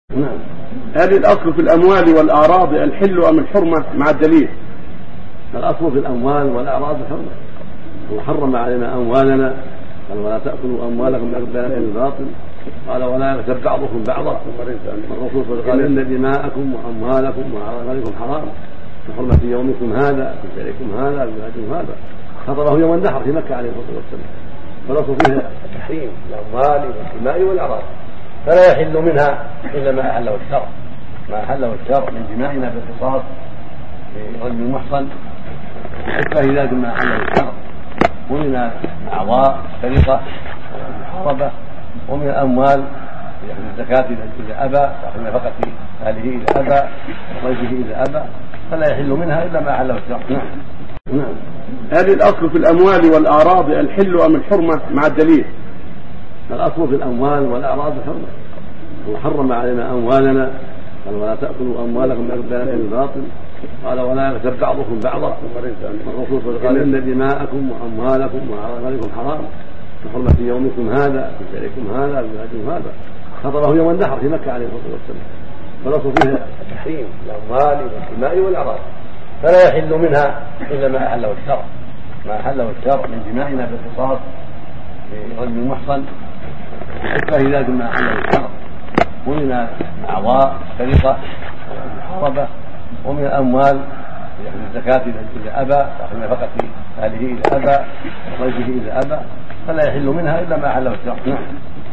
نعم. هل الأصل في الأموال والأعراض الحل أم الحرمة مع الدليل؟ الأصل في الأموال والأعراض الحرمة، وحرم علينا أموالنا، قال ولا تأكلوا أموالكم بينكم بالباطل، قال ولا يغتب بعضكم بعضا، والرسول قال إن دماءكم وأموالكم وأعراضكم حرام كحرمة يومكم هذا في شهركم هذا في بلدكم هذا. خطره يوم النحر في مكة عليه الصلاة والسلام، فالأصل فيها تحريم الأموال والدماء والأعراض، فلا يحل منها إلا ما أحله الشرع، ما أحله الشرع من دمائنا بالقصاص لرجل محصن، حتى إذا ما أحله الشرع، ومن الأعضاء السرقة والمحاربة، ومن الأموال يأخذ الزكاة إذا أبى، يأخذ نفقة أهله إذا أبى، وضيفه إذا أبى، فلا يحل منها إلا ما أحله الشرع. نعم. هل الأصل في الأموال والأعراض الحل أم الحرمة مع الدليل؟ الأصل في الأموال والأعراض الحرمة، وحرم علينا أموالنا، قال ولا تأكلوا أموالكم بينكم بالباطل، قال ولا يغتب بعضكم بعضا، والرسول قال إن دماءكم وأموالكم وأعراضكم حرام كحرمة يومكم هذا في شهركم هذا في بلدكم هذا. خطره يوم النحر في مكة عليه الصلاة والسلام، فالأصل فيها تحريم الأموال والدماء والأعراض، فلا يحل منها إلا ما أحله الشرع، ما أحله الشرع من دمائنا بالقصاص لرجل محصن، حتى إذا ما أحله الشرع، ومن الأعضاء السرقة والمحاربة، ومن الأموال يأخذ الزكاة إذا أبى، يأخذ نفقة أهله إذا أبى، وضيفه إذا أبى، فلا يحل منها إلا ما أحله الشرع.